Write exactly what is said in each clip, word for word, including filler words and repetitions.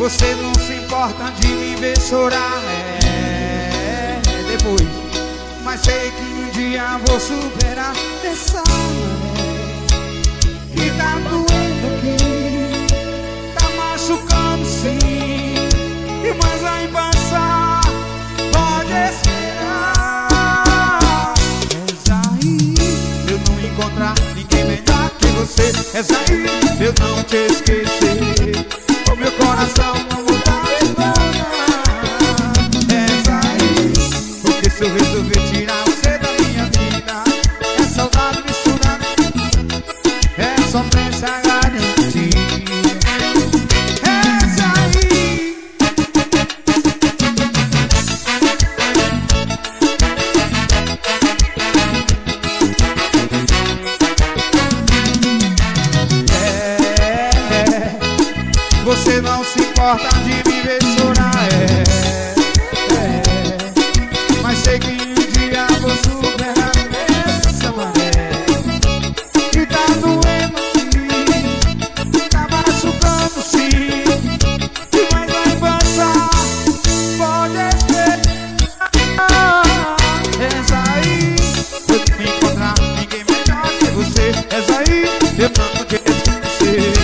Você não se importa de me ver chorar, é, depois. Mas sei que um dia vou superar essa mulher que tá doendo aqui, tá machucando sim, mas vai passar, pode esperar. Reza aí, eu não encontrar ninguém melhor que você. Reza aí, eu não te esquecer, o meu coração não mudar de nada. Reza aí, porque se eu resolver tirar você da minha vida, é saudade misturada, é sofrência garantida. Reza aí. É, você não se importa de me ver chorar, é, é, mas sei que um dia vou superar essa maré que tá doendo aqui, tá machucando sim, mas vai passar, pode esperar. Reza aí, eu não encontrar ninguém melhor que você. Reza aí, eu não te esquecer.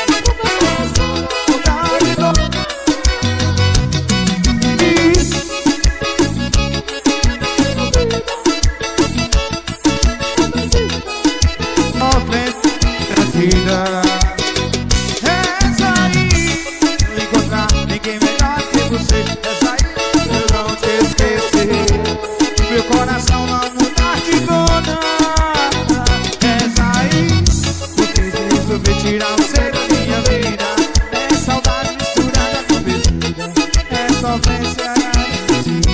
Reza aí, não encontrar ninguém melhor que você. Reza aí, eu não te esquecer, meu coração não mudar de dona. Reza aí, porque se resolver tirar você da minha vida, é saudade misturada com bebida, é sofrência garantida.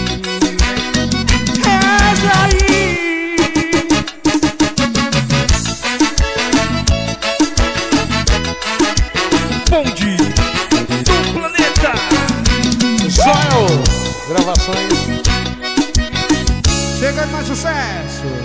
Reza aí. Bonde do Planeta Joel Gravações. Chega de mais sucesso.